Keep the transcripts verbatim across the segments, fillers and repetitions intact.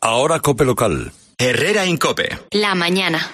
Ahora COPE local. Herrera en COPE. La mañana.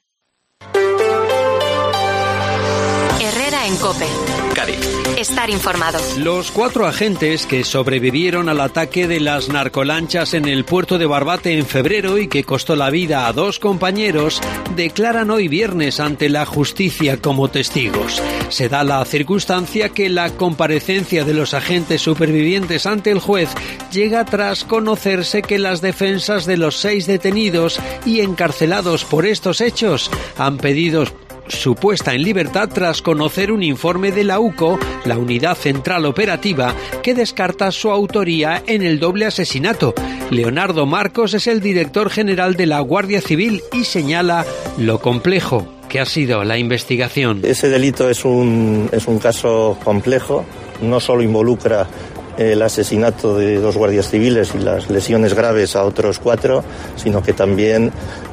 Herrera en COPE. Cádiz. Estar informado. Los cuatro agentes que sobrevivieron al ataque de las narcolanchas en el puerto de Barbate en febrero y que costó la vida a dos compañeros declaran hoy viernes ante la justicia como testigos. Se da la circunstancia que la comparecencia de los agentes supervivientes ante el juez llega tras conocerse que las defensas de los seis detenidos y encarcelados por estos hechos han pedido su puesta en libertad tras conocer un informe de la U C O, la Unidad Central Operativa, que descarta su autoría en el doble asesinato. Leonardo Marcos es el director general de la Guardia Civil y señala lo complejo que ha sido la investigación. Ese delito es un, es un caso complejo, no solo involucra el asesinato de dos guardias civiles y las lesiones graves a otros cuatro, sino que también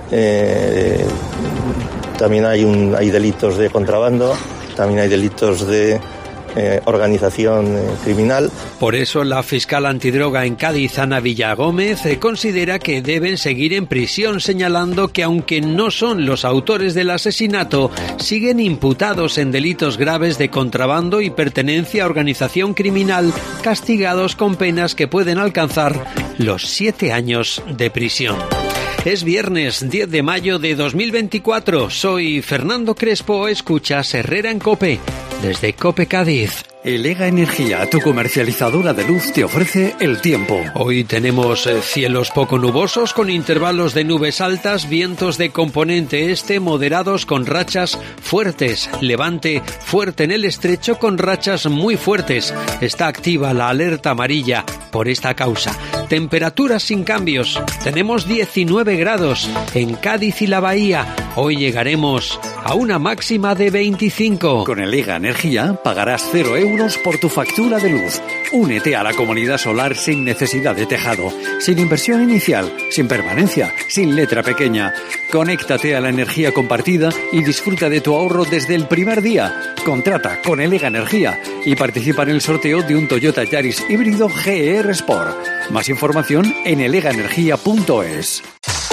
eh, También hay, un, hay delitos de contrabando, también hay delitos de eh, organización eh, criminal. Por eso la fiscal antidroga en Cádiz, Ana Villagómez, eh, considera que deben seguir en prisión, señalando que aunque no son los autores del asesinato, siguen imputados en delitos graves de contrabando y pertenencia a organización criminal, castigados con penas que pueden alcanzar los siete años de prisión. Es viernes diez de mayo de dos mil veinticuatro. Soy Fernando Crespo, escuchas Herrera en COPE, desde COPE Cádiz. Elega Energía, tu comercializadora de luz, te ofrece el tiempo. Hoy tenemos cielos poco nubosos con intervalos de nubes altas, vientos de componente este moderados con rachas fuertes, levante fuerte en el estrecho con rachas muy fuertes. Está activa la alerta amarilla por esta causa. Temperaturas sin cambios. Tenemos diecinueve grados en Cádiz y la Bahía. Hoy llegaremos a una máxima de veinticinco. Con Elega Energía pagarás cero euros por tu factura de luz. Únete a la comunidad solar sin necesidad de tejado, sin inversión inicial, sin permanencia, sin letra pequeña. Conéctate a la energía compartida y disfruta de tu ahorro desde el primer día. Contrata con Elega Energía y participa en el sorteo de un Toyota Yaris híbrido G R Sport. Más información en elega energía punto es.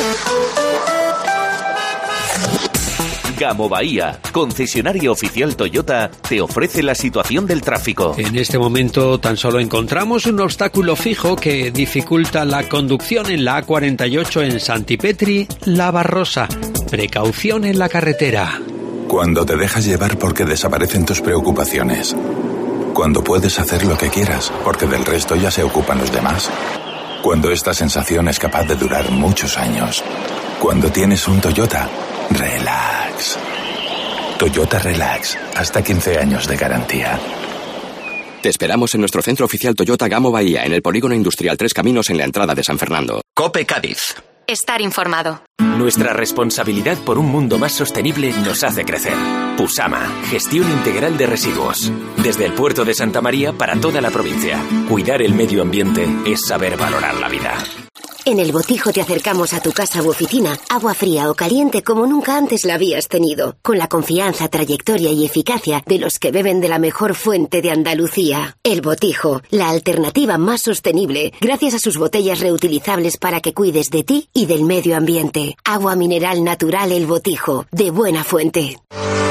Gamo Bahía, concesionario oficial Toyota, te ofrece la situación del tráfico. En este momento tan solo encontramos un obstáculo fijo que dificulta la conducción en la A cuarenta y ocho en Santipetri, La Barrosa. Precaución en la carretera. Cuando te dejas llevar porque desaparecen tus preocupaciones. Cuando puedes hacer lo que quieras porque del resto ya se ocupan los demás. Cuando esta sensación es capaz de durar muchos años. Cuando tienes un Toyota, relax. Toyota Relax, hasta quince años de garantía. Te esperamos en nuestro centro oficial Toyota Gamo Bahía, en el Polígono Industrial Tres Caminos, en la entrada de San Fernando. COPE Cádiz. Estar informado. Nuestra responsabilidad por un mundo más sostenible nos hace crecer. Pusama, gestión integral de residuos. Desde el puerto de Santa María para toda la provincia. Cuidar el medio ambiente es saber valorar la vida. En El Botijo te acercamos a tu casa u oficina agua fría o caliente como nunca antes la habías tenido, con la confianza, trayectoria y eficacia de los que beben de la mejor fuente de Andalucía. El Botijo, la alternativa más sostenible, gracias a sus botellas reutilizables para que cuides de ti y del medio ambiente. Agua mineral natural El Botijo, de buena fuente.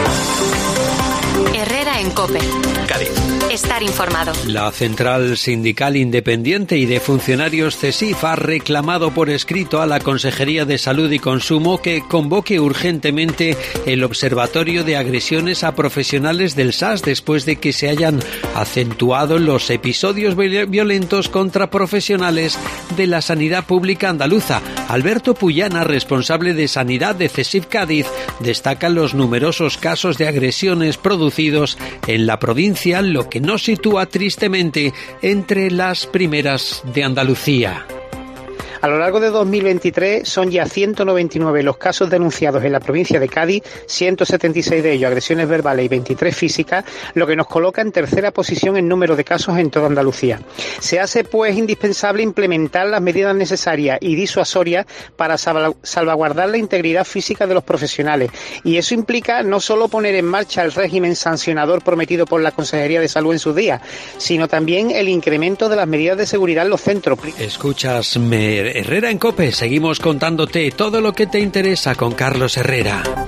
Herrera en COPE. Cádiz. Estar informado. La Central Sindical Independiente y de Funcionarios CESIF ha reclamado por escrito a la Consejería de Salud y Consumo que convoque urgentemente el Observatorio de Agresiones a Profesionales del S A S después de que se hayan acentuado los episodios violentos contra profesionales de la sanidad pública andaluza. Alberto Puyana, responsable de Sanidad de CESIF Cádiz, destaca los numerosos casos de agresiones producidos en la provincia, lo que nos sitúa tristemente entre las primeras de Andalucía. A lo largo de dos mil veintitrés son ya ciento noventa y nueve los casos denunciados en la provincia de Cádiz, ciento setenta y seis de ellos agresiones verbales y veintitrés físicas, lo que nos coloca en tercera posición en número de casos en toda Andalucía. Se hace pues indispensable implementar las medidas necesarias y disuasorias para salvaguardar la integridad física de los profesionales, y eso implica no solo poner en marcha el régimen sancionador prometido por la Consejería de Salud en sus días, sino también el incremento de las medidas de seguridad en los centros. Escuchas, me Herrera en COPE. Seguimos contándote todo lo que te interesa con Carlos Herrera.